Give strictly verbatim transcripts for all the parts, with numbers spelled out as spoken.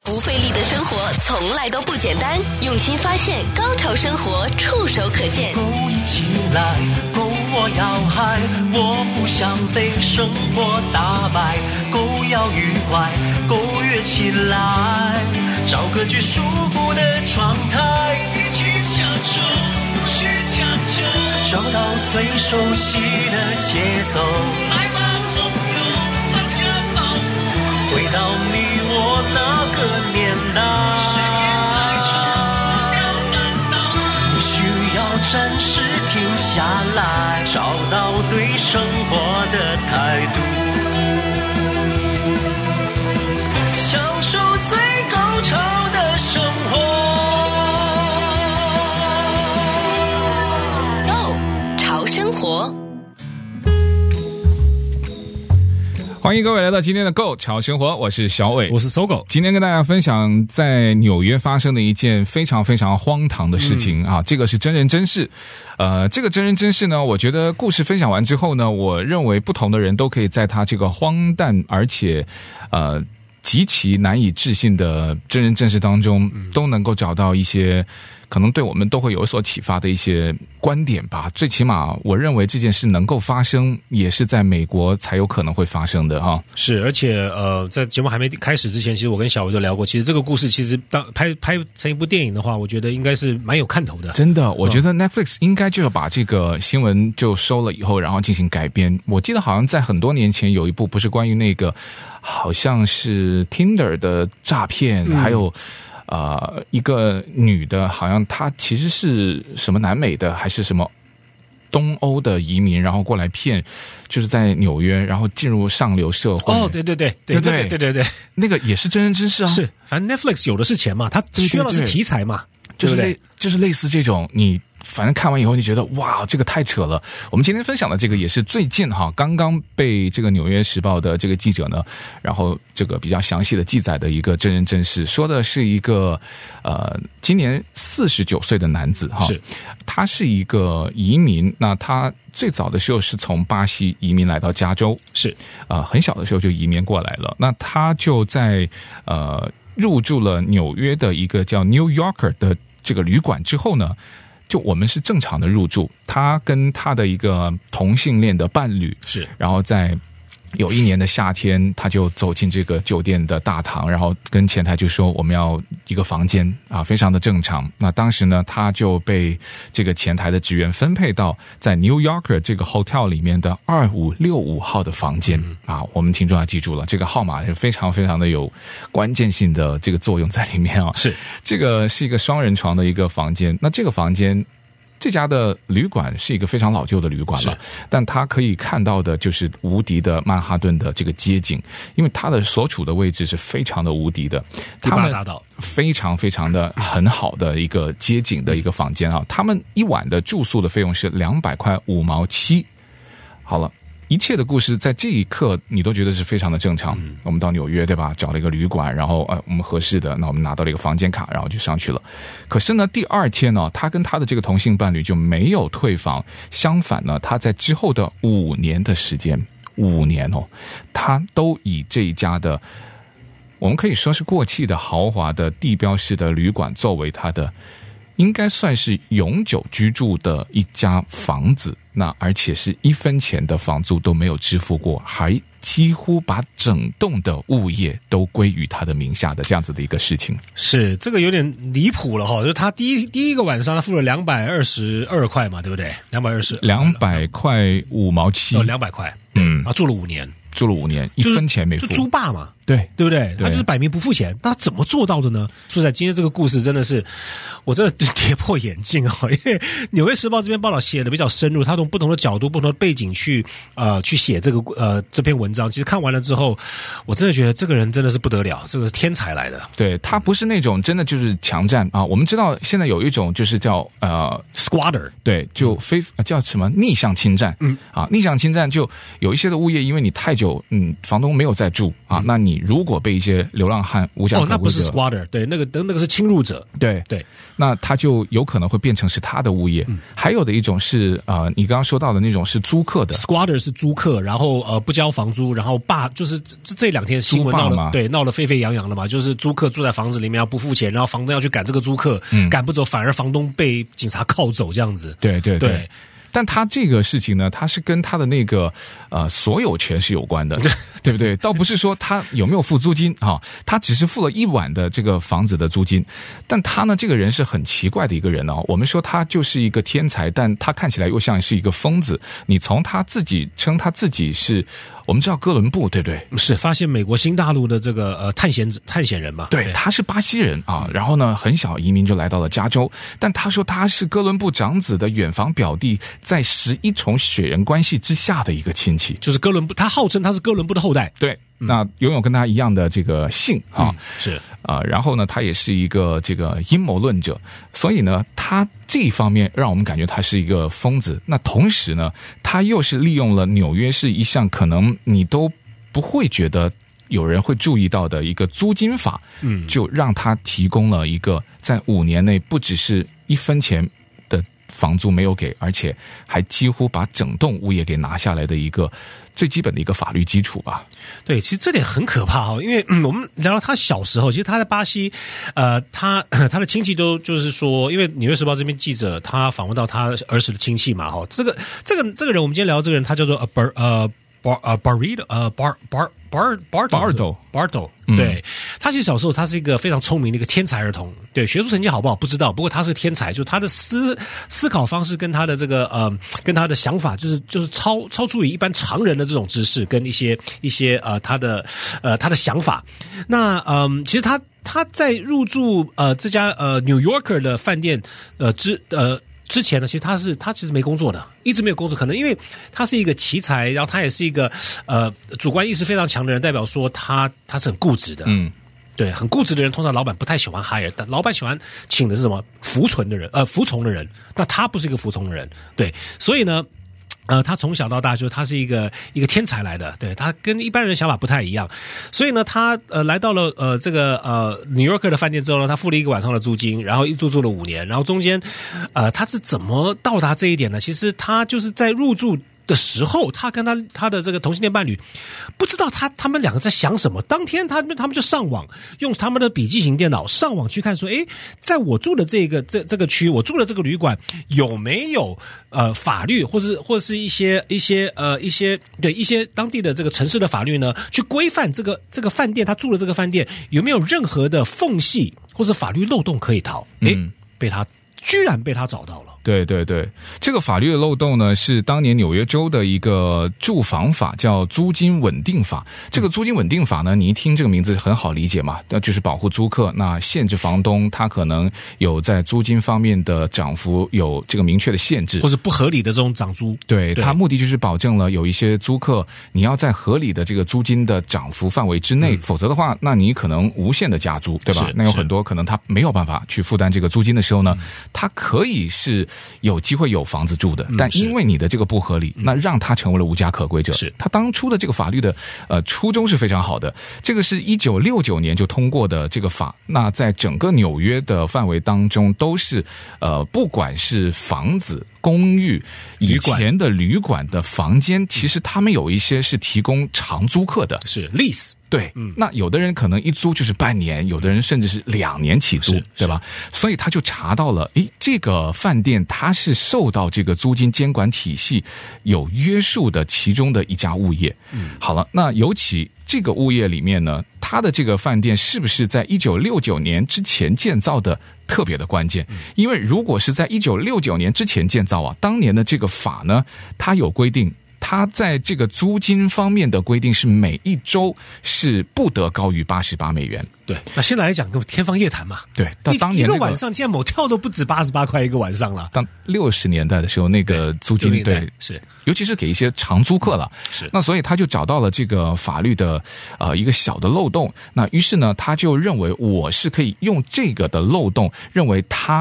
不费力的生活从来都不简单，用心发现，高潮生活触手可见。 勾一起来，勾我要嗨，我不想被生活打败，勾要愉快，勾跃起来，找个最舒服的状态，一起享受，不需强求，找到最熟悉的节奏，来吧朋友，放下包袱，回到你我那个年代，时间太长，忘掉烦恼，你需要暂时停下来，找到对生活的态度，享受最高潮的生活。 Go 潮生活， 欢迎各位来到今天的 Go 潮生活，我是小伟， 我是搜狗。 今天跟大家分享在纽约发生的一件非常非常荒唐的事情、嗯、啊，这个是真人真事。呃，这个真人真事呢，我觉得故事分享完之后呢，我认为不同的人都可以在他这个荒诞而且呃极其难以置信的真人真事当中，都能够找到一些可能对我们都会有所启发的一些观点吧。最起码我认为这件事能够发生，也是在美国才有可能会发生的哈。 是，而且呃，在节目还没开始之前，其实我跟小维都聊过，其实这个故事其实当拍拍成一部电影的话，我觉得应该是蛮有看头的。 真的，我觉得 Netflix 应该就要把这个新闻就收了以后，然后进行改编。我记得好像在很多年前有一部不是关于那个好像是 Tinder 的诈骗、嗯、还有呃，一个女的，好像她其实是什么南美的还是什么东欧的移民，然后过来骗，就是在纽约，然后进入上流社会。 哦，对对对对对对对对对， 那个也是真人真事啊。是， 反正 Netflix 有的是钱嘛，他需要的是题材嘛， 对对对， 就是类就是类似这种你。反正看完以后你觉得哇，这个太扯了。我们今天分享的这个也是最近哈，刚刚被这个纽约时报的这个记者呢，然后这个比较详细的记载的一个真人真事，说的是一个呃今年四十九岁的男子哈， 是他是一个移民，那他最早的时候是从巴西移民来到加州， 是呃很小的时候就移民过来了，那他就在呃入住了纽约的一个叫 New Yorker 的这个旅馆之后呢。就我们是正常的入住，他跟他的一个同性恋的伴侣是， 然后在有一年的夏天，他就走进这个酒店的大堂，然后跟前台就说我们要一个房间啊，非常的正常。那当时呢，他就被这个前台的职员分配到在 New Yorker 这个 hotel 里面的二五六五号的房间、嗯、啊。我们听众要记住了，这个号码是非常非常的有关键性的这个作用在里面啊。 是， 这个是一个双人床的一个房间，那这个房间。这家的旅馆是一个非常老旧的旅馆了，但它可以看到的就是无敌的曼哈顿的这个街景，因为它的所处的位置是非常的无敌的。他们非常非常的很好的一个街景的一个房间啊，他们一晚的住宿的费用是两百块五毛七。好了。一切的故事在这一刻你都觉得是非常的正常、嗯、我们到纽约对吧，找了一个旅馆，然后呃我们合适的，那我们拿到了一个房间卡，然后就上去了。可是呢第二天呢，他跟他的这个同性伴侣就没有退房，相反呢他在之后的五年的时间五年哦，他都以这一家的我们可以说是过气的豪华的地标式的旅馆作为他的应该算是永久居住的一家房子，那而且是一分钱的房租都没有支付过，还几乎把整栋的物业都归于他的名下的这样子的一个事情。 是，这个有点离谱了哈，就是他第一第一个晚上他付了两百二十二块嘛，对不对？两百二十两百块五毛七， 哦，两百块，嗯，啊，住了五年， 住了五年，一分钱没付， 就租霸嘛。 对对不对？他就是摆明不付钱，那他怎么做到的呢？说实在，今天这个故事真的是我真的跌破眼镜哦！因为《纽约时报》这篇报道写的比较深入，他从不同的角度、不同的背景去呃去写这个呃这篇文章。其实看完了之后，我真的觉得这个人真的是不得了，这个是天才来的。 对，他不是那种真的就是强占啊。我们知道现在有一种就是叫呃 squatter， 对， 就非、嗯、叫什么逆向侵占，嗯啊，逆向侵占就有一些的物业，因为你太久嗯房东没有在住啊，嗯、那你你如果被一些流浪汉无家可归者， 哦，那不是 squatter， 对，那个那个是侵入者， 对对， 那他就有可能会变成是他的物业。嗯、还有的一种是呃，你刚刚说到的那种是租客的 ，squatter 是租客，然后呃不交房租，然后霸就是这这两天新闻闹了，对，闹得沸沸扬扬的嘛，就是租客住在房子里面要不付钱，然后房东要去赶这个租客，嗯、赶不走，反而房东被警察铐走这样子。 对对 对, 对。 但他这个事情呢，他是跟他的那个呃所有权是有关的，对不对？倒不是说他有没有付租金啊，他只是付了一晚的这个房子的租金。但他呢，这个人是很奇怪的一个人哦。我们说他就是一个天才，但他看起来又像是一个疯子。你从他自己称他自己是。我们知道哥伦布，对不对？ 是发现美国新大陆的这个呃探险探险人嘛？ 对，他是巴西人啊，然后呢，很小移民就来到了加州，但他说他是哥伦布长子的远房表弟，在十一重血缘关系之下的一个亲戚， 就是哥伦布，他号称他是哥伦布的后代。 对。那拥有跟他一样的这个姓啊、 嗯，是啊、呃，然后呢，他也是一个这个阴谋论者，所以呢，他这一方面让我们感觉他是一个疯子。那同时呢，他又是利用了纽约市一项可能你都不会觉得有人会注意到的一个租金法，嗯，就让他提供了一个在五年内不只是一分钱的房租没有给，而且还几乎把整栋物业给拿下来的一个。最基本的一个法律基础吧。 对，其实这点很可怕哈，因为、嗯、我们聊到他小时候，其实他在巴西，呃，他他的亲戚都就是说，因为《纽约时报》这边记者他访问到他儿时的亲戚嘛，哈，这个这个这个人，我们今天聊的这个人，他叫做呃 Bar 呃 Bar 呃 Barredo 呃 Bar Bar Bar Bardo Bardo， 对、嗯、他其实小时候他是一个非常聪明的一个天才儿童，对学术成绩好不好不知道，不过他是个天才，就是他的思思考方式跟他的这个呃跟他的想法，就是就是超超出于一般常人的这种知识跟一些一些呃他的呃他的想法。那嗯、呃，其实他他在入住呃这家呃 New Yorker 的饭店呃之呃。之前呢，其实他是他其实没工作的，一直没有工作，可能因为他是一个奇才，然后他也是一个呃主观意识非常强的人，代表说他他是很固执的，嗯，对，很固执的人，通常老板不太喜欢 hire， 但老板喜欢请的是什么服从的人，呃，服从的人，那他不是一个服从的人，对，所以呢。呃，他从小到大就他是一个一个天才来的，对，他跟一般人的想法不太一样，所以呢，他呃来到了呃这个呃 New Yorker 的饭店之后呢，他付了一个晚上的租金，然后一住住了五年，然后中间呃他是怎么到达这一点呢？其实他就是在入住的时候，他跟他他的这个同性恋伴侣不知道他他们两个在想什么。当天他们他们就上网，用他们的笔记型电脑上网去看说，诶，在我住的这个这这个区，我住的这个旅馆有没有呃法律，或是或是一些一些呃一些对一些当地的这个城市的法律呢，去规范这个这个饭店，他住的这个饭店有没有任何的缝隙或是法律漏洞可以逃？诶，嗯、被他居然被他找到了。 对对对，这个法律的漏洞呢，是当年纽约州的一个住房法，叫租金稳定法。这个租金稳定法呢，你一听这个名字很好理解嘛，那就是保护租客，那限制房东他可能有在租金方面的涨幅有这个明确的限制， 或是不合理的这种涨租。 对，它目的就是保证了有一些租客你要在合理的这个租金的涨幅范围之内，嗯、否则的话，那你可能无限的加租，对吧？那有很多可能他没有办法去负担这个租金的时候呢，嗯、他可以是有机会有房子住的，但因为你的这个不合理，嗯、那让他成为了无家可归者。 是他当初的这个法律的呃初衷是非常好的，这个是一九六九年就通过的这个法，那在整个纽约的范围当中都是呃不管是房子、公寓、以前的旅馆的房间，其实他们有一些是提供长租客的， 是 lease。 对，嗯，那有的人可能一租就是半年，有的人甚至是两年起租，对吧？所以他就查到了，诶，这个饭店它是受到这个租金监管体系有约束的其中的一家物业。嗯，好了，那尤其这个物业里面呢，它的这个饭店是不是在一九六九年之前建造的？特别的关键，因为如果是在一九六九年之前建造啊，当年的这个法呢，它有规定，它在这个租金方面的规定是每一周是不得高于八十八美元。 对，那现在来讲，跟天方夜谭嘛。 对，到当年、那个、一个晚上，现在某跳都不止八十八块一个晚上了。 当六十年代的时候，那个租金 对, 对是， 尤其是给一些长租客了。 是， 那所以他就找到了这个法律的呃一个小的漏洞。那于是呢，他就认为我是可以用这个的漏洞，认为他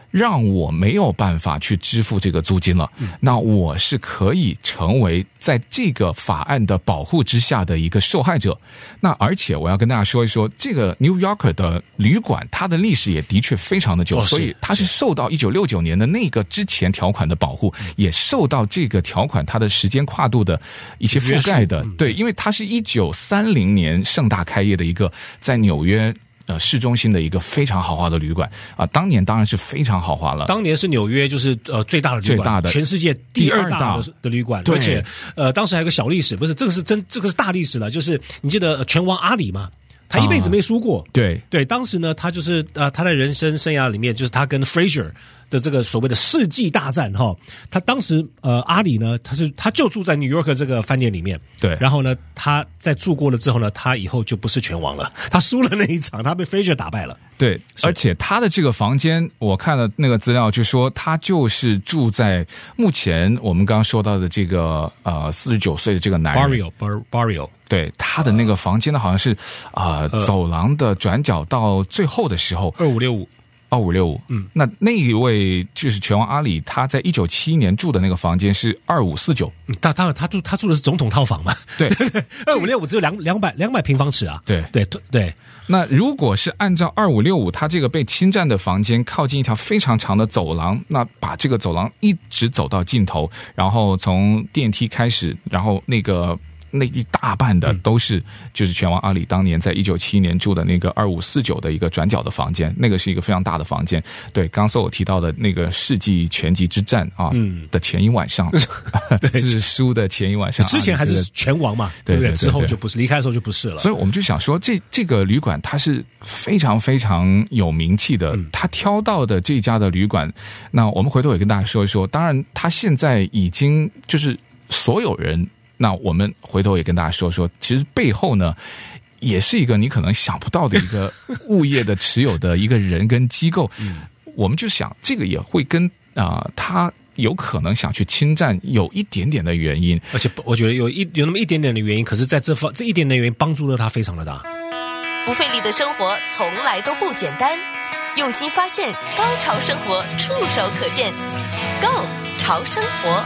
让我没有办法去支付这个租金了，嗯、那我是可以成为在这个法案的保护之下的一个受害者。那而且我要跟大家说一说，这个 New Yorker 的旅馆，它的历史也的确非常的久，哦、所以它是受到一九六九年的那个之前条款的保护，嗯、也受到这个条款它的时间跨度的一些覆盖的。嗯、对，因为它是一九三零年盛大开业的一个在纽约。呃，市中心的一个非常豪华的旅馆啊，当年当然是非常豪华了。 当年是纽约就是呃最大的旅馆， 最大的， 全世界第二大的的旅馆， 而且呃当时还有个小历史，不是这个是真这个是大历史了，就是你记得拳王阿里吗？他一辈子没输过， 啊、对对，当时呢，他就是呃他在人生生涯里面，就是他跟 Frazier 的这个所谓的世纪大战哈，他当时呃阿里呢，他是他就住在 New York 这个饭店里面， 对， 然后呢，他在住过了之后呢，他以后就不是拳王了，他输了那一场，他被 Frazier 打败了。 对，而且他的这个房间，我看了那个资料，就说他就是住在目前我们刚刚说到的这个呃四十九岁的这个男人 Barrio Bar Barrio， 对，他的那个房间呢，好像是啊、呃呃、走廊的转角到最后的时候二五六五。 二五六五，嗯，那那一位就是拳王阿里，他在一九七一年住的那个房间是二五四九， 他他他住他住的是总统套房嘛？ 对， 二五六五只有两两百两百平方尺啊， 对对对。 那如果是按照二五六五，他这个被侵占的房间靠近一条非常长的走廊，那把这个走廊一直走到尽头，然后从电梯开始，然后那个。那一大半的都是就是拳王阿里当年在一九七一年住的那个二五四九的一个转角的房间，那个是一个非常大的房间。对，刚才我提到的那个世纪拳击之战啊、嗯、的前一晚上，就是输的前一晚上， 之前还是拳王嘛，对不对？之后就不是，离开的时候就不是了。 所以我们就想说，这这个旅馆它是非常非常有名气的，嗯、他挑到的这家的旅馆，那我们回头也跟大家说一说。当然，他现在已经就是所有人。那我们回头也跟大家说说，其实背后呢，也是一个你可能想不到的一个物业的持有的一个人跟机构。嗯、我们就想，这个也会跟啊、呃，他有可能想去侵占有一点点的原因， 而且我觉得有一有那么一点点的原因，可是在这方这一点点的原因帮助了他非常的大。 不费力的生活从来都不简单，用心发现，高潮生活触手可见 ，Go 潮生活。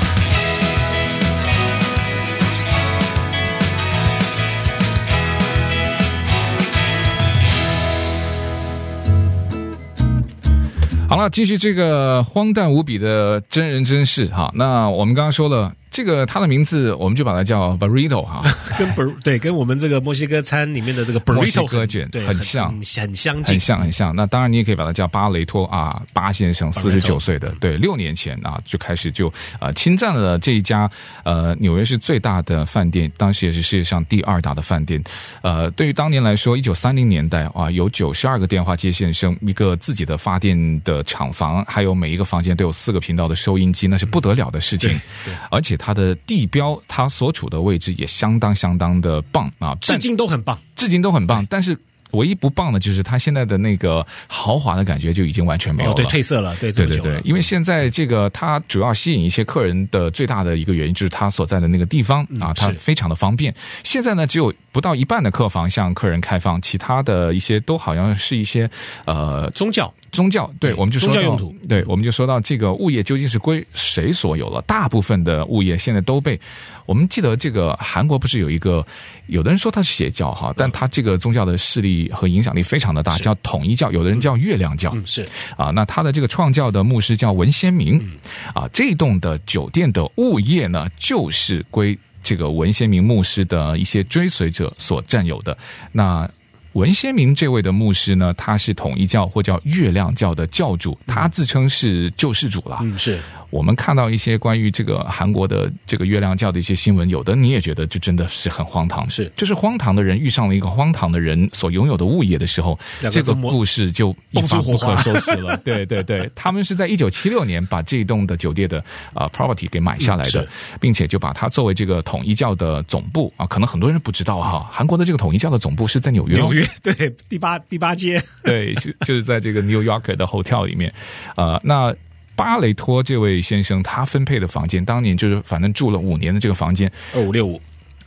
好了，继续这个荒诞无比的真人真事哈。那我们刚刚说了，这个他的名字我们就把它叫 burrito 哈， 跟 bur 对跟我们这个墨西哥餐里面的这个 burrito 哥卷对很像， 很很相近， 很像很像。那当然你也可以把它叫巴雷托啊，巴先生，四十九岁的，对，六年前啊就开始就啊、呃、侵占了这一家呃纽约市最大的饭店，当时也是世界上第二大的饭店。呃，对于当年来说，一九三零年代啊，有九十二个电话接线生，一个自己的发电的厂房，还有每一个房间都有四个频道的收音机，那是不得了的事情。 对， 而且它的地标，它所处的位置也相当相当的棒啊， 至今都很棒， 至今都很棒。但是唯一不棒的就是它现在的那个豪华的感觉就已经完全没有了， 哦、对，褪色了，对， 对对对。因为现在这个它主要吸引一些客人的最大的一个原因就是它所在的那个地方、嗯、啊，它非常的方便。现在呢，只有不到一半的客房向客人开放，其他的一些都好像是一些呃宗教。 宗教对，我们就说到宗教用途， 对，我们就说到这个物业究竟是归谁所有了？大部分的物业现在都被我们记得，这个韩国不是有一个，有的人说它是邪教哈，但它这个宗教的势力和影响力非常的大，叫统一教，有的人叫月亮教， 嗯，是啊，那他的这个创教的牧师叫文先明，嗯、啊，这栋的酒店的物业呢，就是归这个文先明牧师的一些追随者所占有的。那文先明这位的牧师呢，他是统一教或叫月亮教的教主，他自称是救世主了。 嗯，是我们看到一些关于这个韩国的这个月亮教的一些新闻，有的你也觉得就真的是很荒唐， 是就是荒唐的人遇上了一个荒唐的人所拥有的物业的时候，这个故事就一发不可收拾了。对对对，他们是在一九七六年把这一栋的酒店的啊、呃、property 给买下来的，嗯、并且就把它作为这个统一教的总部啊，可能很多人不知道哈，韩国的这个统一教的总部是在纽约， 纽约对第八第八街， 对，就是在这个 New York 的 hotel 里面，呃，那。巴雷托这位先生，他分配的房间，当年就是反正住了五年的这个房间， 二五六五，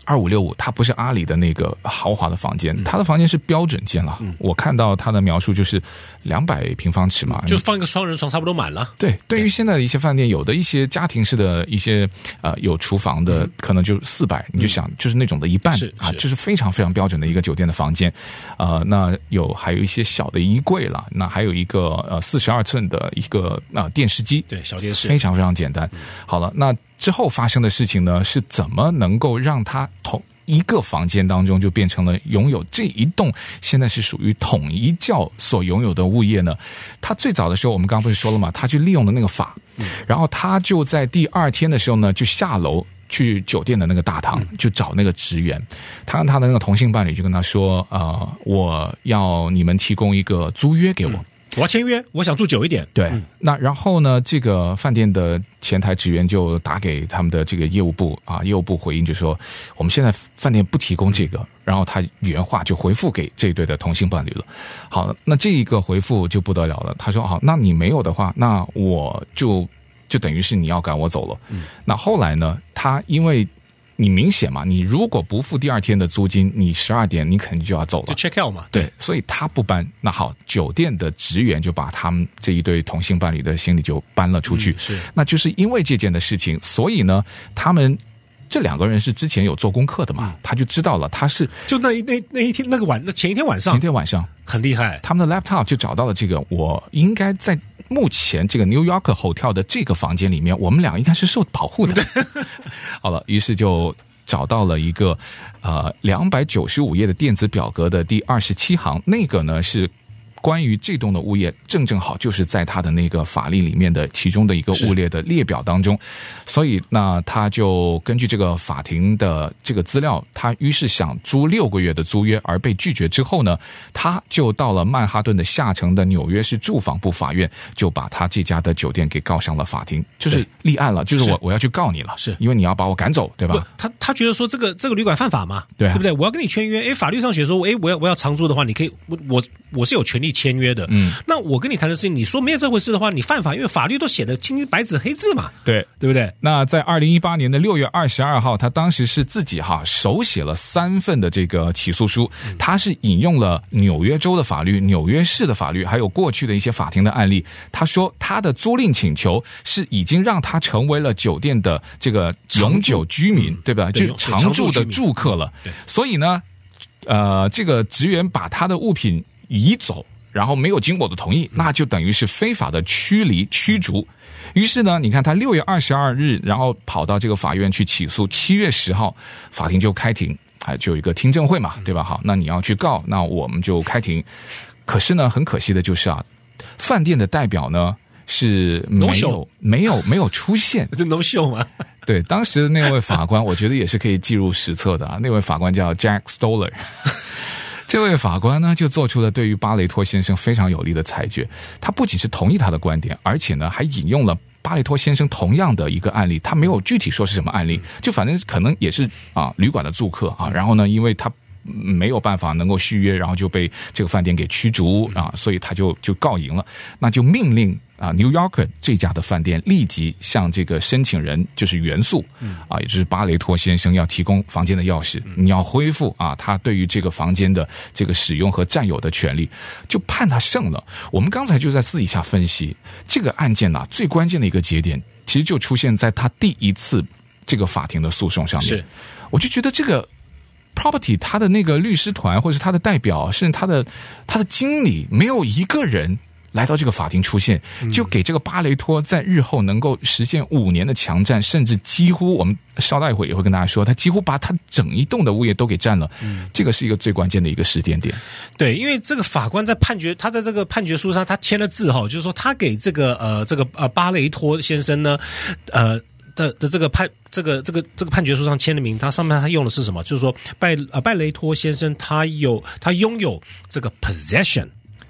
二五六五，它不是阿里的那个豪华的房间，它的房间是标准间了。嗯、我看到它的描述就是两百平方尺嘛， 就放一个双人床差不多满了。 对，对于现在的一些饭店，有的一些家庭式的一些呃有厨房的，嗯、可能就四百，你就想就是那种的一半是啊，就是非常非常标准的一个酒店的房间。呃，那有还有一些小的衣柜了，那还有一个呃四十二寸的一个呃电视机， 对，小电视， 非常非常简单。嗯、好了，那之后发生的事情呢，是怎么能够让它同一个房间当中就变成了拥有这一栋现在是属于统一教所拥有的物业呢？他最早的时候我们刚刚不是说了嘛，他去利用了那个法，嗯、然后他就在第二天的时候呢就下楼去酒店的那个大堂，就找那个职员，他跟他的那个同性伴侣就跟他说，呃，我要你们提供一个租约给我。嗯， 我要签约，我想住久一点。 对， 嗯、 那然后呢，这个饭店的前台职员就打给他们的这个业务部啊，业务部回应就说，我们现在饭店不提供这个，然后他原话就回复给这一对的同性伴侣了。好，那这一个回复就不得了了，他说好，那你没有的话，那我就就等于是你要赶我走了。嗯，那后来呢，他因为你明显嘛，你如果不付第二天的租金，你十二点你肯定就要走了， 就 check out 嘛。 对，所以他不搬。那好，酒店的职员就把他们这一对同性伴侣的行李就搬了出去。 嗯、是， 那就是因为这件的事情，所以呢，他们这两个人是之前有做功课的嘛，嗯、他就知道了，他是就那那那一天那个晚，那前一天晚上， 前一天晚上很厉害， 他们的 laptop 就找到了这个，我应该在目前这个 New York Hotel 的这个房间里面，我们俩应该是受保护的。好了，于是就找到了一个呃两百九十五页的电子表格的第二十七行，那个呢是关于这栋的物业，正正好就是在他的那个法律里面的其中的一个物业的列表当中，所以那他就根据这个法庭的这个资料，他于是想租六个月的租约而被拒绝之后呢，他就到了曼哈顿的下城的纽约市住房部法院，就把他这家的酒店给告上了法庭，就是立案了，就是我我要去告你了，是因为你要把我赶走，对吧？ 他他觉得说这个这个旅馆犯法嘛， 对、啊、 对不对？我要跟你签约，诶，法律上写说，诶，我要我要长租的话，你可以，我我我是有权利签约的，嗯，那我跟你谈的事情，你说没有这回事的话，你犯法，因为法律都写的青青白纸黑字嘛， 对， 对不对？ 那在二零一八年的六月二十二号，他当时是自己哈手写了三份的这个起诉书，他是引用了纽约州的法律、纽约市的法律，还有过去的一些法庭的案例。他说他的租赁请求是已经让他成为了酒店的这个永久居民，对吧？就常住的住客了。所以呢，呃，这个职员把他的物品移走，然后没有经过我的同意，那就等于是非法的驱离驱逐。于是呢，你看他六月二十二日，然后跑到这个法院去起诉，七月十号法庭就开庭，哎，就有一个听证会嘛，对吧？好，那你要去告，那我们就开庭。可是呢，很可惜的就是啊，饭店的代表呢是没有没有没有出现， 这 no show 吗？ 对，当时的那位法官，我觉得也是可以记入史册的啊。那位法官叫 Jack Stoller。这位法官呢，就做出了对于巴雷托先生非常有利的裁决。他不仅是同意他的观点，而且呢，还引用了巴雷托先生同样的一个案例。他没有具体说是什么案例，就反正可能也是啊旅馆的住客啊。然后呢，因为他没有办法能够续约，然后就被这个饭店给驱逐啊，所以他就就告赢了。那就命令啊 New York 这家的饭店立即向这个申请人就是原诉啊，也就是巴雷托先生要提供房间的钥匙，你要恢复啊他对于这个房间的这个使用和占有的权利，就判他胜了。我们刚才就在私底下分析这个案件啊，最关键的一个节点其实就出现在他第一次这个法庭的诉讼上面。是，我就觉得这个property 他的那个律师团或者是他的代表，甚至他的他的经理，没有一个人来到这个法庭出现，就给这个巴雷托在日后能够实现五年的强占，甚至几乎我们稍待一会也会跟大家说，他几乎把他整一栋的物业都给占了。嗯，这个是一个最关键的一个时间点。 对，因为这个法官在判决，他在这个判决书上他签了字哈，就是说他给这个呃这个呃巴雷托先生呢，呃。的的这个判这个这个这个判决书上签的名，他上面他用的是什么？就是说拜呃拜雷托先生他有他拥有这个 possession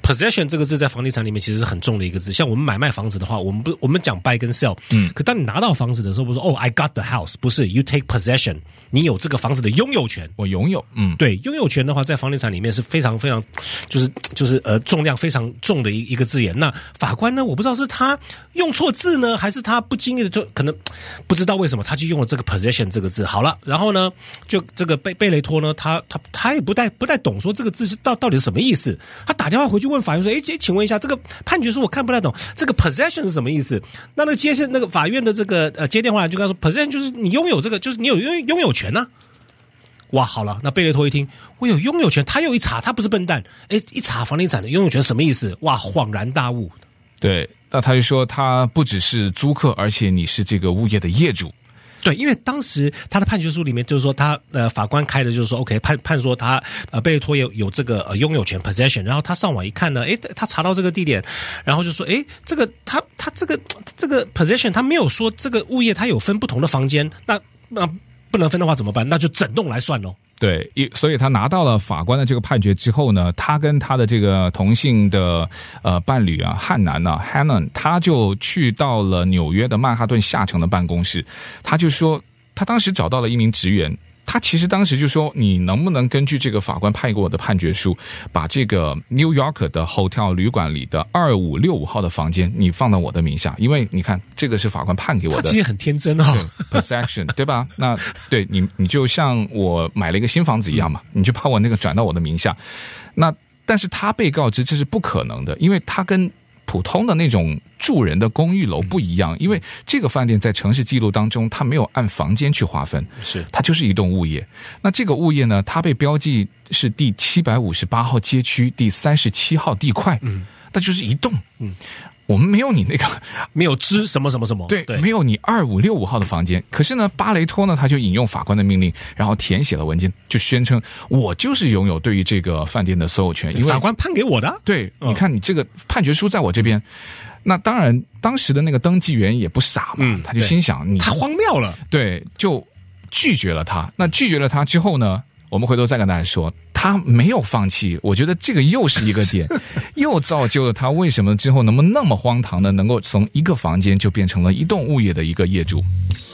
possession 这个字在房地产里面其实是很重的一个字。像我们买卖房子的话，我们不我们讲 buy 跟 sell， 嗯，可当你拿到房子的时候，不是说哦 I got the house， 不是 you take possession， 你有这个房子的拥有权， 我拥有，嗯， 对，拥有权的话，在房地产里面是非常非常就是就是呃重量非常重的一一个字眼。那法官呢，我不知道是他用错字呢，还是他不经意的就可能不知道为什么他就用了这个 possession 这个字。好了，然后呢，就这个贝贝雷托呢，他他他也不太不太懂说这个字是到到底是什么意思。他打电话回去问法院说：“哎，请问一下，这个判决书我看不太懂，这个 possession 是什么意思？”那那个接线那个法院的这个呃接电话就跟他说 ：“possession 就是你拥有这个，就是你有拥拥有权呢、啊。”哇，好了，那贝雷托一听，我有拥有权，他又一查，他不是笨蛋，哎，一查房地产的拥有权什么意思？哇，恍然大悟。 对，那他就说他不只是租客，而且你是这个物业的业主。 对，因为当时他的判决书里面就是说他呃法官开的就是说 OK 判判说他呃贝雷托有有这个呃拥有权 possession， 然后他上网一看呢，诶他查到这个地点，然后就说诶这个他他这个这个 possession 他没有说这个物业他有分不同的房间，那那不能分的话怎么办？那就整栋来算咯。 对，所以他拿到了法官的这个判决之后呢，他跟他的这个同性的呃伴侣啊，汉南啊 Hannon， 他就去到了纽约的曼哈顿下城的办公室，他就说他当时找到了一名职员。他其实当时就说，你能不能根据这个法官派给我的判决书，把这个 New York 的 hotel 旅馆里的二五六五号的房间你放到我的名下，因为你看这个是法官判给我的。 他其实很天真哦 ，possession 对吧？那对你你就像我买了一个新房子一样嘛，你就把我那个转到我的名下。那但是他被告知这是不可能的，因为他跟普通的那种住人的公寓楼不一样，因为这个饭店在城市记录当中，它没有按房间去划分， 是它就是一栋物业。那这个物业呢，它被标记是第七百五十八号街区第三十七号地块，嗯，那就是一栋，嗯。我们没有你那个， 没有支什么什么什么， 对，对没有你二五六五号的房间。可是呢，巴雷托呢，他就引用法官的命令，然后填写了文件，就宣称我就是拥有对于这个饭店的所有权，因为法官判给我的。 对，嗯、你看你这个判决书在我这边。那当然，当时的那个登记员也不傻嘛，嗯、他就心想你他荒谬了， 对，就拒绝了他。那拒绝了他之后呢？我们回头再跟大家说，他没有放弃，我觉得这个又是一个点，又造就了他为什么之后能不能那么荒唐的能够从一个房间就变成了一栋物业的一个业主。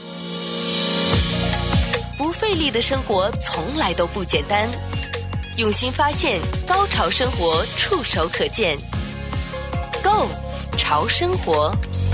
不费力的生活从来都不简单，用心发现，高潮生活触手可见 Go 潮生活。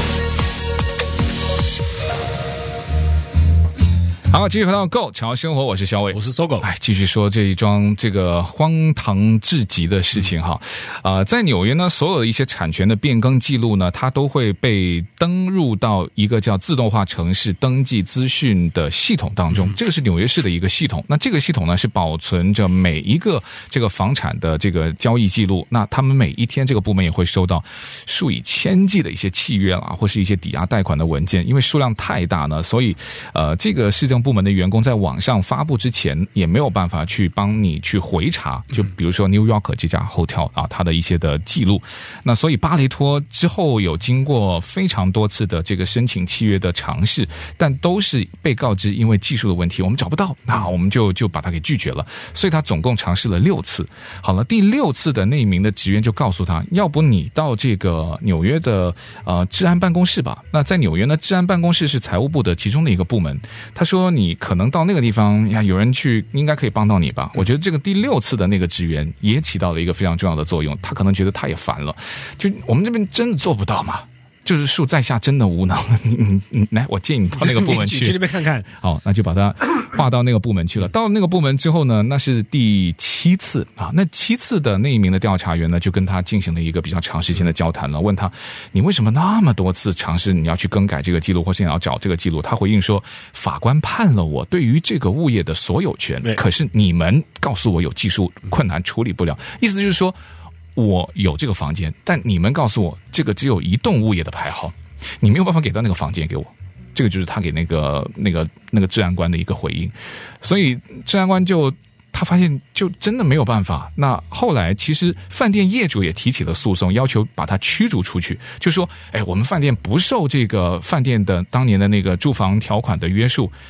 好，继续回到 Go 潮生活，我是小伟， 我是搜狗。 哎，继续说这一桩这个荒唐至极的事情哈。啊、呃，在纽约呢，所有的一些产权的变更记录呢，它都会被登入到一个叫自动化城市登记资讯的系统当中。这个是纽约市的一个系统。那这个系统呢，是保存着每一个这个房产的这个交易记录。那他们每一天这个部门也会收到数以千计的一些契约啦，或是一些抵押贷款的文件。因为数量太大呢，所以呃，这个市政部门的员工在网上发布之前也没有办法去帮你去回查，就比如说 New York 这家 hotel 啊，它的一些的记录。那所以巴雷托之后有经过非常多次的这个申请契约的尝试，但都是被告知因为技术的问题我们找不到，那我们就就把它给拒绝了。所以他总共尝试了六次。好了，第六次的那一名的职员就告诉他，要不你到这个纽约的呃治安办公室吧。那在纽约呢，治安办公室是财务部的其中的一个部门。他说你可能到那个地方呀，有人去应该可以帮到你吧。我觉得这个第六次的那个职员也起到了一个非常重要的作用，他可能觉得他也烦了，就我们这边真的做不到嘛，就是树在下真的无能，你你来，我建议你到那个部门去， 去那边看看。 好，那就把它划到那个部门去了。到了那个部门之后呢，那是第七次啊。那七次的那一名的调查员呢，就跟他进行了一个比较长时间的交谈了，问他你为什么那么多次尝试你要去更改这个记录，或是你要找这个记录？他回应说，法官判了我对于这个物业的所有权，可是你们告诉我有技术困难处理不了，意思就是说。我有这个房间，但你们告诉我这个只有一栋物业的牌号，你没有办法给到那个房间给我。这个就是他给那个那个那个治安官的一个回应。所以治安官就他发现就真的没有办法。那后来其实饭店业主也提起了诉讼，要求把他驱逐出去，就说哎，我们饭店不受这个饭店的当年的那个住房条款的约束。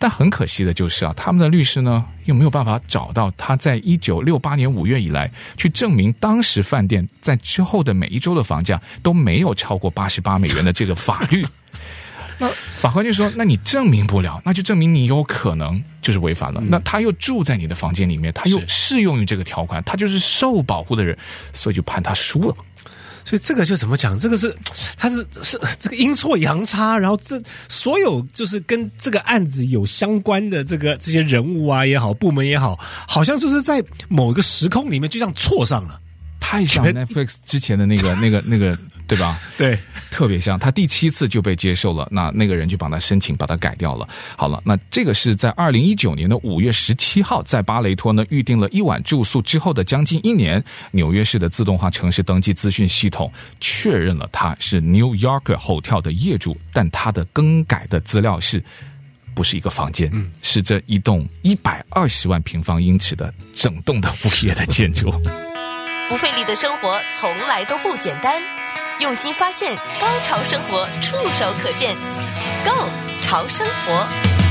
但很可惜的就是啊，他们的律师呢又没有办法找到他在一九六八年五月以来去证明当时饭店在之后的每一周的房价都没有超过八十八美元的这个法律。那法官就说，那你证明不了，那就证明你有可能就是违反了、嗯、那他又住在你的房间里面，他又适用于这个条款，他就是受保护的人，所以就判他输了。 所以这个就怎么讲，这个是他是是这个阴错阳差，然后这所有就是跟这个案子有相关的这个这些人物啊也好，部门也好，好像就是在某一个时空里面就这样错上了， 太像 Netflix 之前的那个那个那个对吧？ 对， 特别像。他第七次就被接受了，那那个人就帮他申请把它改掉了。好了，那这个是在二零一九年的五月十七号，在巴雷托呢预定了一晚住宿之后的将近一年，纽约市的自动化城市登记资讯系统确认了他是 New Yorker Hotel 的业主，但他的更改的资料是不是一个房间、嗯、是这一栋一百二十万平方英尺的整栋的物业的建筑。 不费力的生活从来都不简单，用心发现，高潮生活触手可见 Go 潮生活。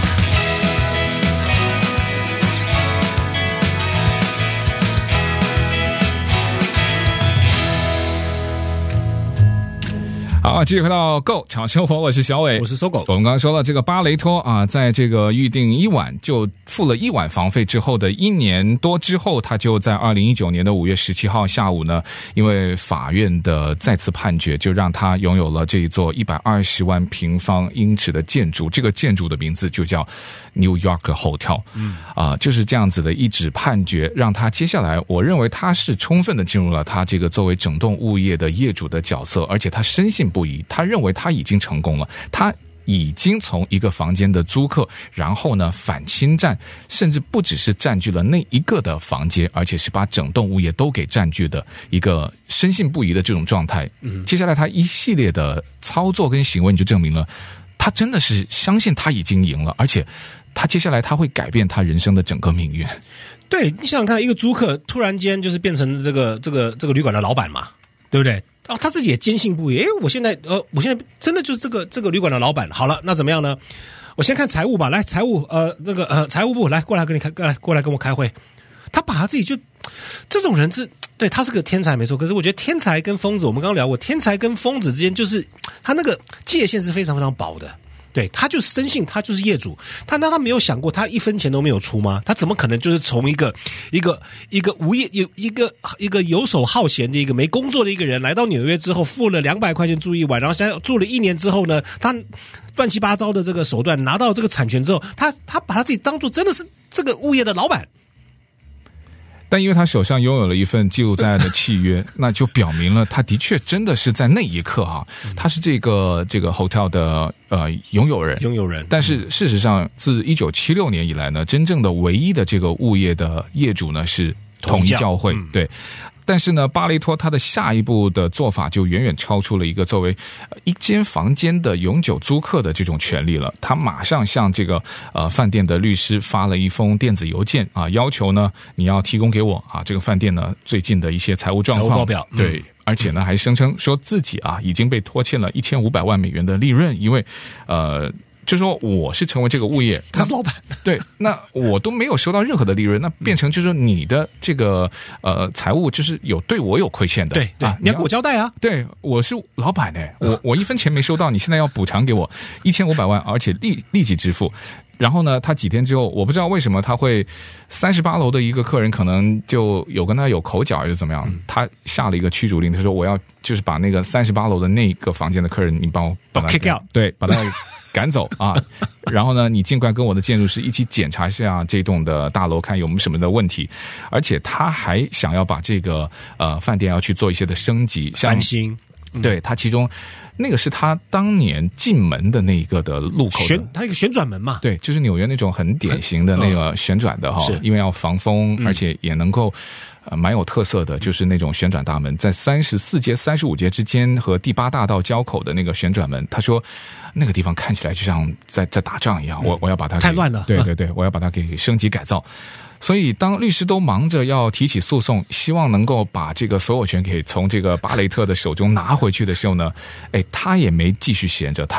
好，继续回到 Go 潮生活，我是小伟， 我是搜狗。 我们刚刚说了，这个巴雷托啊，在这个预定一晚就付了一晚房费之后的一年多之后，他就在二零一九年的五月十七号下午呢，因为法院的再次判决，就让他拥有了这一座一百二十万平方英尺的建筑。这个建筑的名字就叫 New Yorker Hotel。嗯，啊、呃，就是这样子的一纸判决，让他接下来，我认为他是充分的进入了他这个作为整栋物业的业主的角色，而且他深信不疑，他认为他已经成功了，他已经从一个房间的租客，然后呢反侵占，甚至不只是占据了那一个的房间，而且是把整栋物业都给占据的一个深信不疑的这种状态。嗯，接下来他一系列的操作跟行为，你就证明了他真的是相信他已经赢了，而且他接下来他会改变他人生的整个命运。 对，你想想看，一个租客突然间就是变成这个这个这个旅馆的老板嘛，对不对？哦，他自己也坚信不疑。诶，我现在呃，我现在真的就是这个这个旅馆的老板。好了，那怎么样呢？我先看财务吧，来，财务呃那个呃财务部来过来跟你开过来过来跟我开会。他把他自己就这种人是对他是个天才没错，可是我觉得天才跟疯子，我们刚刚聊过，天才跟疯子之间就是他那个界限是非常非常薄的。对，他就深信他就是业主，他难道他没有想过他一分钱都没有出吗？他怎么可能就是从一个一个一个无业有一个一个游手好闲的一个没工作的一个人来到纽约之后付了两百块钱住一晚，然后现在住了一年之后呢，他乱七八糟的这个手段拿到这个产权之后，他他把他自己当作真的是这个物业的老板。 但因为他手上拥有了一份记录在案的契约，那就表明了他的确真的是在那一刻啊，他是这个这个 hotel 的呃拥有人， 拥有人。 但是事实上，自一九七六年以来呢，真正的唯一的这个物业的业主呢是统一教会，嗯、对。但是呢，巴雷托他的下一步的做法就远远超出了一个作为一间房间的永久租客的这种权利了。他马上向这个呃饭店的律师发了一封电子邮件啊，要求呢你要提供给我啊这个饭店呢最近的一些财务状况、 财务报表，嗯、 对。而且呢，还声称说自己啊已经被拖欠了一千五百万美元的利润，因为呃。就说我是成为这个物业， 他是老板， 对，那我都没有收到任何的利润，那变成就是说你的这个呃财务就是有对我有亏欠的， 对对、啊，你要给我交代啊， 对，我是老板哎，我我一分钱没收到，你现在要补偿给我一千五百万，而且立立即支付。然后呢，他几天之后，我不知道为什么他会三十八楼的一个客人可能就有跟他有口角还是怎么样，嗯、他下了一个驱逐令，他说我要就是把那个三十八楼的那个房间的客人，你帮我把他 kick out， 对，把他赶走啊！然后呢，你尽管跟我的建筑师一起检查一下这栋的大楼，看有没有什么的问题。而且他还想要把这个呃饭店要去做一些的升级、 翻新。 嗯、对，他其中那个是他当年进门的那一个的路口的， 旋，它一个旋转门嘛。 对，就是纽约那种很典型的那个旋转的哈， 是因为要防风，而且也能够。呃，蛮有特色的，就是那种旋转大门，在三十四街、三十五街之间和第八大道交口的那个旋转门。他说，那个地方看起来就像在在打仗一样，我我要把它太乱了， 对对对，我要把它给升级改造。所以，当律师都忙着要提起诉讼，希望能够把这个所有权给从这个巴雷特的手中拿回去的时候呢，哎，他也没继续闲着，他。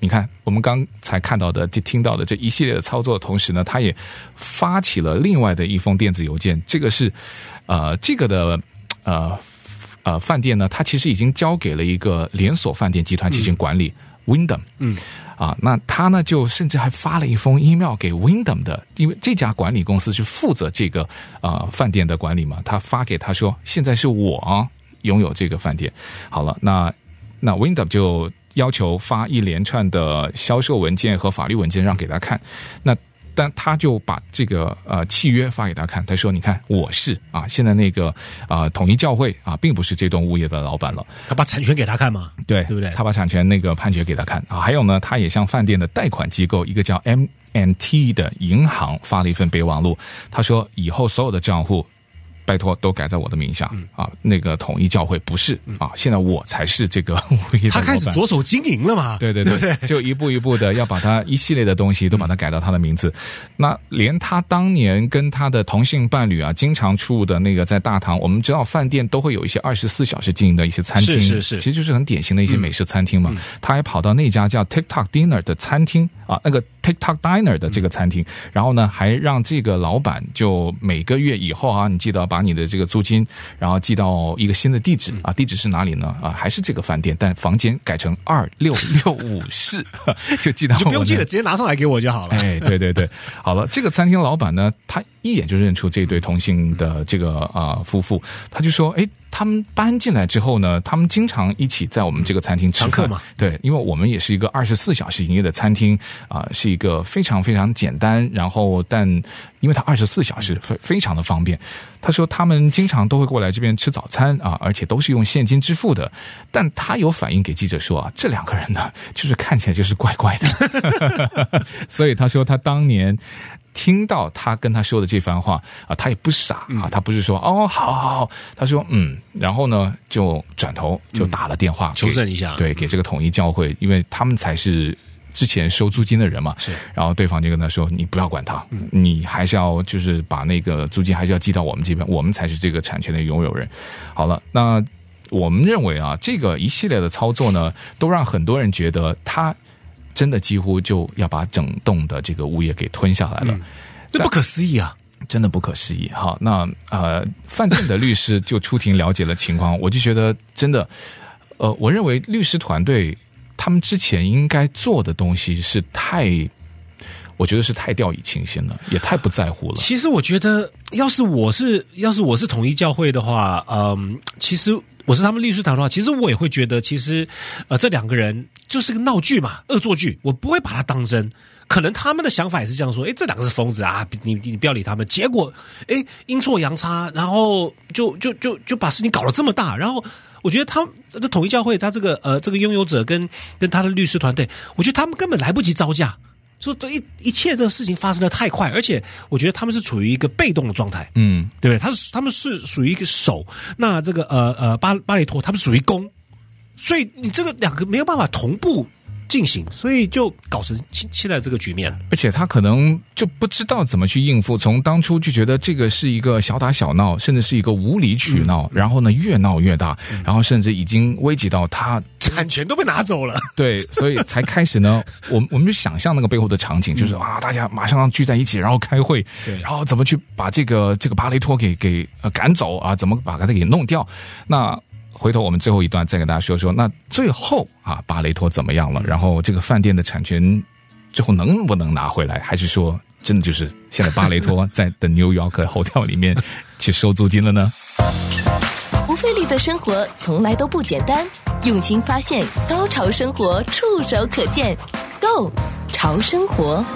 你看我们刚才看到的、听到的这一系列的操作的同时呢，他也发起了另外的一封电子邮件，这个是呃这个的呃呃饭店呢，它其实已经交给了一个连锁饭店集团进行管理。嗯Wyndham， 嗯，啊，那他呢就甚至还发了一封 email 给 Wyndham 的，因为这家管理公司是负责这个啊、呃、饭店的管理嘛，他发给他说，现在是我啊拥有这个饭店。好了，那那 Wyndham 就要求发一连串的销售文件和法律文件让给他看，那。但他就把这个呃契约发给他看，他说：“你看，我是啊，现在那个啊、呃、统一教会啊，并不是这栋物业的老板了。” 他把产权给他看嘛？ 对， 对不对？ 他把产权那个判决给他看啊。还有呢，他也向饭店的贷款机构一个叫 M and T 的银行发了一份备忘录，他说以后所有的账户。拜托，都改在我的名下、嗯、啊！那个统一教会不是、嗯、啊，现在我才是这个物业的老板。 他开始着手经营了嘛？ 对对对， 对不对？ 就一步一步的要把他一系列的东西都把它改到他的名字。嗯、那连他当年跟他的同性伴侣啊，经常出入的那个在大堂，我们知道饭店都会有一些二十四小时经营的一些餐厅， 是是是， 其实就是很典型的一些美式餐厅嘛。嗯、他还跑到那家叫 TikTok Dinner 的餐厅啊，那个 TikTok Diner 的这个餐厅，嗯、然后呢，还让这个老板就每个月以后啊，你记得把你的这个租金。然后寄到一个新的地址啊，地址是哪里呢？啊，还是这个饭店，但房间改成二六六五室，就寄到我。 就不用寄了，直接拿上来给我就好了。 哎，对对对，好了，这个餐厅老板呢，他一眼就认出这对同性的这个啊、呃、夫妇，他就说，哎。他们搬进来之后呢，他们经常一起在我们这个餐厅吃饭嘛。对，因为我们也是一个二十四小时营业的餐厅啊、呃，是一个非常非常简单，然后但因为它二十四小时非非常的方便。他说他们经常都会过来这边吃早餐啊，而且都是用现金支付的。但他有反映给记者说啊，这两个人呢，就是看起来就是怪怪的。所以他说他当年。听到他跟他说的这番话啊，他也不傻啊，他不是说哦，好好好，他说嗯，然后呢就转头就打了电话、嗯、 求证一下， 对，给这个统一教会，因为他们才是之前收租金的人嘛， 是， 然后对方就跟他说，你不要管他，嗯、你还是要就是把那个租金还是要寄到我们这边，我们才是这个产权的拥有人。好了，那我们认为啊，这个一系列的操作呢，都让很多人觉得他。真的几乎就要把整栋的这个物业给吞下来了，嗯、 这不可思议啊！ 真的不可思议。好，那呃，饭店的律师就出庭了解了情况，我就觉得真的，呃，我认为律师团队他们之前应该做的东西是太，我觉得是太掉以轻心了，也太不在乎了。 其实我觉得，要是我是要是我是统一教会的话，嗯，其实。我是他们律师团的话，其实我也会觉得，其实，呃，这两个人就是个闹剧嘛，恶作剧，我不会把它当真。可能他们的想法也是这样说，诶，这两个是疯子啊，你你你不要理他们。结果，诶，阴错阳差，然后就就就就把事情搞得这么大。然后，我觉得他的统一教会，他这个呃这个拥有者跟跟他的律师团队，我觉得他们根本来不及招架。说这一一切这个事情发生的太快，而且我觉得他们是处于一个被动的状态，嗯，对不对？他是他们是属于一个守，那这个呃呃巴巴雷托他们属于攻，所以你这个两个没有办法同步进行，所以就搞成现在这个局面。 而且他可能就不知道怎么去应付，从当初就觉得这个是一个小打小闹，甚至是一个无理取闹，嗯、然后呢越闹越大，嗯、然后甚至已经危及到他产权都被拿走了。 对，所以才开始呢，我我们就想象那个背后的场景，就是啊，大家马上要聚在一起，然后开会，然后怎么去把这个这个巴雷托给给呃赶走啊，怎么把他给弄掉？那。回头我们最后一段再跟大家说说，那最后啊，巴雷托怎么样了？然后这个饭店的产权最后能不能拿回来？还是说真的就是现在巴雷托在 The New York Hotel 里面去收租金了呢？ 不费力的生活从来都不简单，用心发现，高潮生活触手可见 Go 潮生活。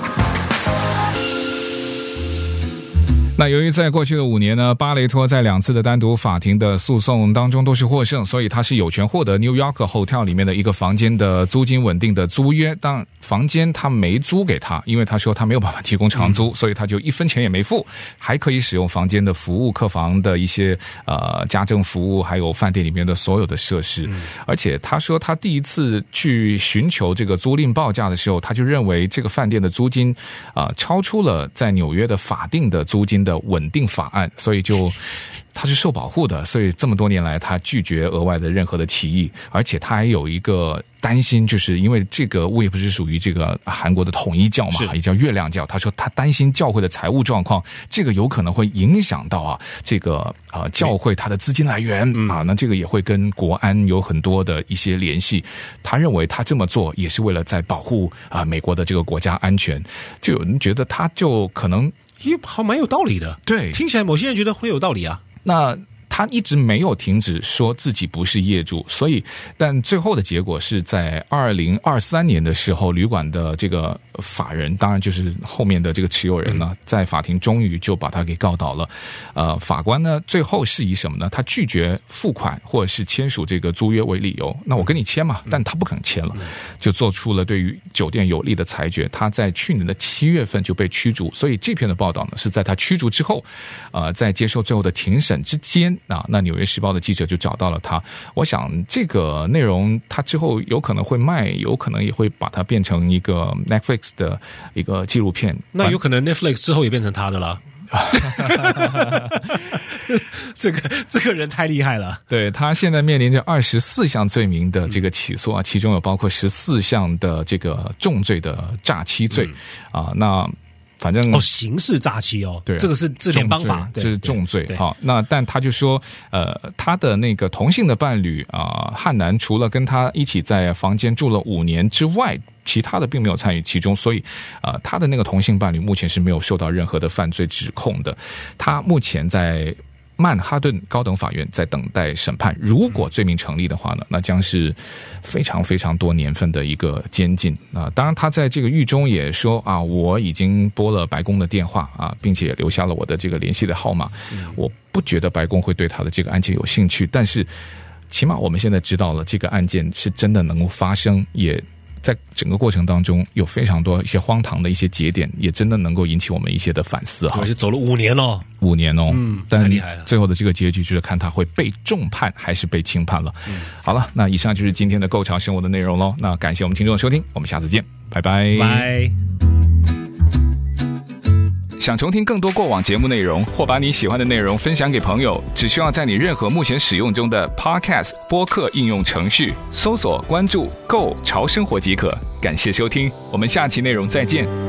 那由于在过去的五年呢，巴雷托在两次的单独法庭的诉讼当中都是获胜，所以他是有权获得 New York Hotel 里面的一个房间的租金稳定的租约。但房间他没租给他，因为他说他没有办法提供长租，嗯、所以他就一分钱也没付，还可以使用房间的服务、客房的一些呃家政服务，还有饭店里面的所有的设施。嗯、而且他说他第一次去寻求这个租赁报价的时候，他就认为这个饭店的租金啊、呃、超出了在纽约的法定的租金的稳定法案，所以就他是受保护的，所以这么多年来他拒绝额外的任何的提议，而且他还有一个担心，就是因为这个物业不是属于这个韩国的统一教嘛，也叫月亮教，他说他担心教会的财务状况，这个有可能会影响到啊这个啊、呃、教会它的资金来源、嗯、啊，那这个也会跟国安有很多的一些联系。他认为他这么做也是为了在保护啊、呃、美国的这个国家安全，就有人觉得他就可能也好蛮有道理的， 对， 听起来某些人觉得会有道理啊。 那他一直没有停止说自己不是业主，所以但最后的结果是在二零二三年的时候，旅馆的这个法人，当然就是后面的这个持有人呢，在法庭终于就把他给告倒了。呃，法官呢最后是以什么呢？他拒绝付款或者是签署这个租约为理由。那我跟你签嘛，但他不肯签了，就做出了对于酒店有利的裁决。他在去年的七月份就被驱逐，所以这篇的报道呢是在他驱逐之后，呃，在接受最后的庭审之间。啊，那纽约时报的记者就找到了他。我想这个内容他之后有可能会卖，有可能也会把它变成一个 Netflix 的一个纪录片。 那有可能 Netflix 之后也变成他的啦。这个这个人太厉害了。 对，他现在面临着二十四项罪名的这个起诉啊，其中有包括十四项的这个重罪的诈欺罪、嗯、啊，那。反正哦，刑事诈欺哦，对，这个是这联邦法， 这是重罪。好，那但他就说，呃，他的那个同性的伴侣啊、呃，汉南除了跟他一起在房间住了五年之外，其他的并没有参与其中，所以啊、呃，他的那个同性伴侣目前是没有受到任何的犯罪指控的。他目前在曼哈顿高等法院在等待审判，如果罪名成立的话呢，那将是非常非常多年份的一个监禁啊。当然，他在这个狱中也说啊，我已经拨了白宫的电话啊，并且也留下了我的这个联系的号码。我不觉得白宫会对他的这个案件有兴趣，但是起码我们现在知道了这个案件是真的能够发生，也在整个过程当中有非常多一些荒唐的一些节点，也真的能够引起我们一些的反思哈。 而且走了五年哦， 五年哦， 嗯， 但太厉害了。 最后的这个结局就是看他会被重判还是被轻判了。嗯、好了，那以上就是今天的购潮生活的内容喽。那感谢我们听众的收听，我们下次见，拜拜， 拜。 想重听更多过往节目内容，或把你喜欢的内容分享给朋友，只需要在你任何目前使用中的 Podcast 播客应用程序搜索关注“购潮生活”即可。感谢收听，我们下期内容再见。